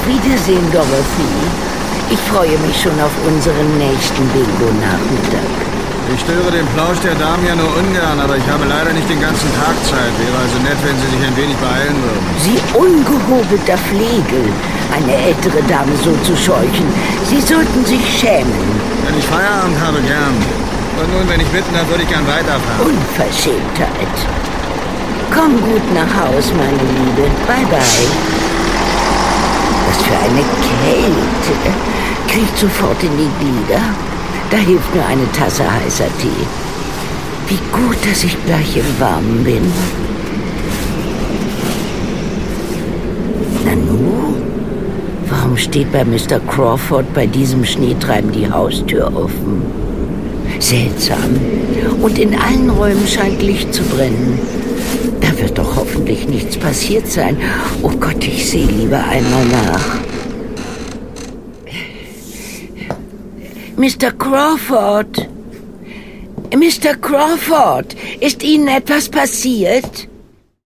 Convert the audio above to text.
Wiedersehen, Dorothy. Ich freue mich schon auf unseren nächsten Bingo-Nachmittag. Ich störe den Plausch der Damen ja nur ungern, aber ich habe leider nicht den ganzen Tag Zeit. Wäre also nett, wenn Sie sich ein wenig beeilen würden. Sie ungehobelter Flegel, eine ältere Dame so zu scheuchen. Sie sollten sich schämen. Wenn ich Feierabend habe, gern. Und nun, wenn ich bitten darf, würde ich gern weiterfahren. Unverschämtheit. Komm gut nach Haus, meine Liebe. Bye, bye. Was für eine Kälte. Kriegt sofort in die Glieder. Da hilft nur eine Tasse heißer Tee. Wie gut, dass ich gleich im Warmen bin. Nanu? Warum steht bei Mr. Crawford bei diesem Schneetreiben die Haustür offen? Seltsam. Und in allen Räumen scheint Licht zu brennen. Da wird doch hoffentlich nichts passiert sein. Oh Gott, ich sehe lieber einmal nach. Mr. Crawford! Mr. Crawford! Ist Ihnen etwas passiert?